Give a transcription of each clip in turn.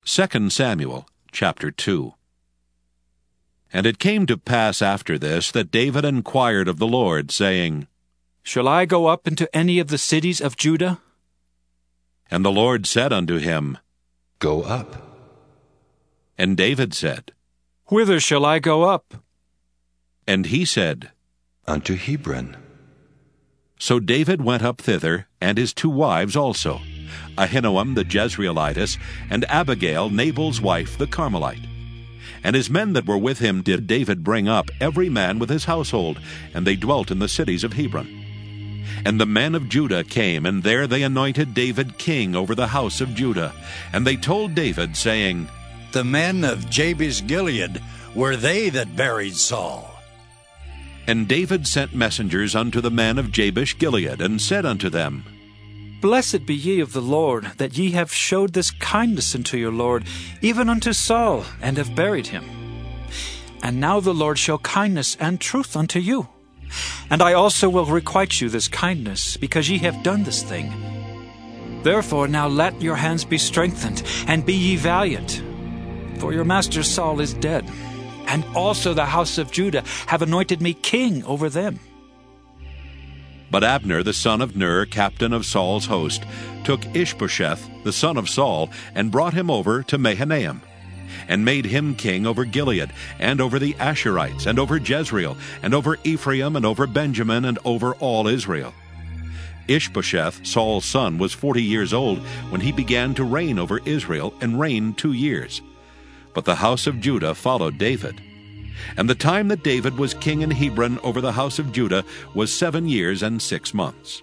2 Samuel chapter 2. And it came to pass after this that David inquired of the Lord, saying, Shall I go up into any of the cities of Judah? And the Lord said unto him, Go up. And David said, Whither shall I go up? And he said, Unto Hebron. So David went up thither, and his 2 wives also, Ahinoam the Jezreelitess, and Abigail Nabal's wife the Carmelite. And his men that were with him did David bring up, every man with his household, and they dwelt in the cities of Hebron. And the men of Judah came, and there they anointed David king over the house of Judah. And they told David, saying, The men of Jabesh-Gilead were they that buried Saul. And David sent messengers unto the men of Jabesh-Gilead, and said unto them, Blessed be ye of the Lord, that ye have showed this kindness unto your Lord, even unto Saul, and have buried him. And now the Lord show kindness and truth unto you. And I also will requite you this kindness, because ye have done this thing. Therefore now let your hands be strengthened, and be ye valiant. For your master Saul is dead, and also the house of Judah have anointed me king over them. But Abner the son of Ner, captain of Saul's host, took Ishbosheth the son of Saul, and brought him over to Mahanaim, and made him king over Gilead, and over the Asherites, and over Jezreel, and over Ephraim, and over Benjamin, and over all Israel. Ishbosheth, Saul's son, was 40 years old when he began to reign over Israel, and reigned 2 years. But the house of Judah followed David. And the time that David was king in Hebron over the house of Judah was 7 years and 6 months.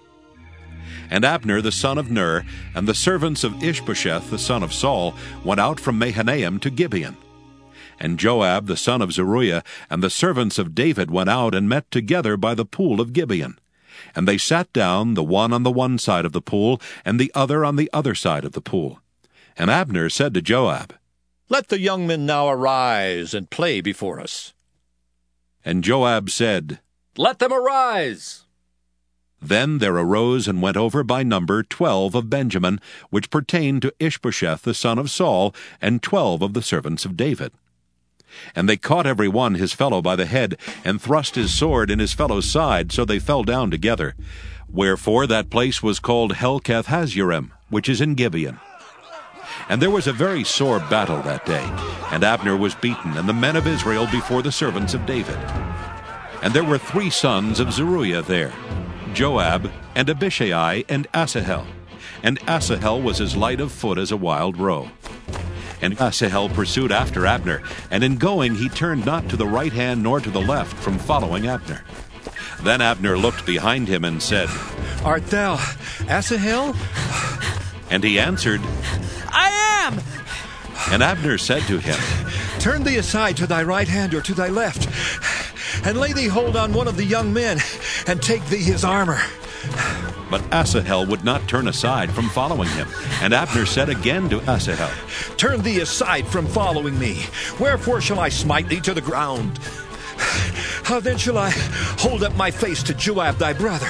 And Abner the son of Ner, and the servants of Ishbosheth the son of Saul, went out from Mahanaim to Gibeon. And Joab the son of Zeruiah, and the servants of David went out and met together by the pool of Gibeon. And they sat down, the one on the one side of the pool, and the other on the other side of the pool. And Abner said to Joab, Let the young men now arise and play before us. And Joab said, Let them arise. Then there arose and went over by number 12 of Benjamin, which pertained to Ishbosheth the son of Saul, and 12 of the servants of David. And they caught every one his fellow by the head, and thrust his sword in his fellow's side, so they fell down together. Wherefore that place was called Helkath-Hazurim, which is in Gibeon. And there was a very sore battle that day, and Abner was beaten, and the men of Israel before the servants of David. And there were 3 sons of Zeruiah there, Joab, and Abishai, and Asahel. And Asahel was as light of foot as a wild roe. And Asahel pursued after Abner, and in going he turned not to the right hand nor to the left from following Abner. Then Abner looked behind him and said, Art thou Asahel? And he answered, I am! And Abner said to him, Turn thee aside to thy right hand or to thy left, and lay thee hold on one of the young men, and take thee his armor. But Asahel would not turn aside from following him. And Abner said again to Asahel, Turn thee aside from following me. Wherefore shall I smite thee to the ground? How then shall I hold up my face to Joab thy brother?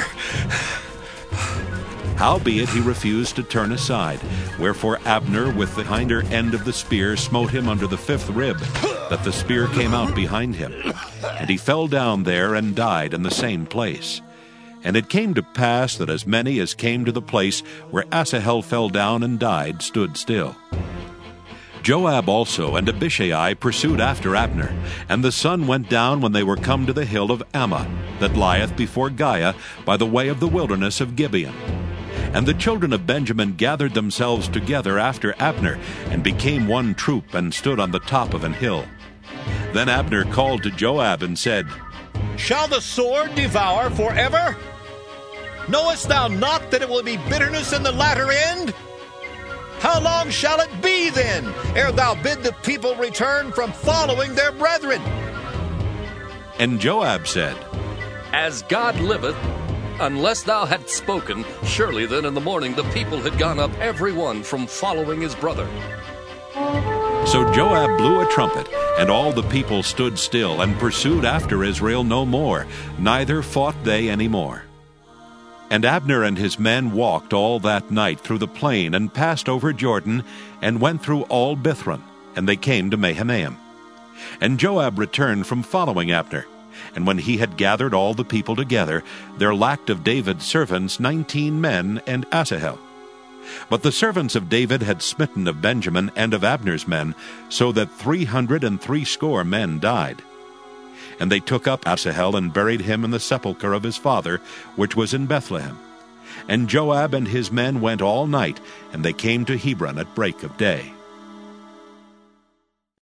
Howbeit he refused to turn aside. Wherefore Abner with the hinder end of the spear smote him under the 5th rib, that the spear came out behind him. And he fell down there and died in the same place. And it came to pass that as many as came to the place where Asahel fell down and died stood still. Joab also and Abishai pursued after Abner, and the sun went down when they were come to the hill of Ammah, that lieth before Giah, by the way of the wilderness of Gibeon. And the children of Benjamin gathered themselves together after Abner, and became one troop, and stood on the top of an hill. Then Abner called to Joab and said, Shall the sword devour forever? Knowest thou not that it will be bitterness in the latter end? How long shall it be then, ere thou bid the people return from following their brethren? And Joab said, As God liveth, unless thou hadst spoken, surely then in the morning the people had gone up every one from following his brother. So Joab blew a trumpet, and all the people stood still, and pursued after Israel no more, neither fought they any more. And Abner and his men walked all that night through the plain, and passed over Jordan, and went through all Bithron, and they came to Mahanaim. And Joab returned from following Abner. And when he had gathered all the people together, there lacked of David's servants 19 men and Asahel. But the servants of David had smitten of Benjamin and of Abner's men, so that 360 men died. And they took up Asahel and buried him in the sepulchre of his father, which was in Bethlehem. And Joab and his men went all night, and they came to Hebron at break of day.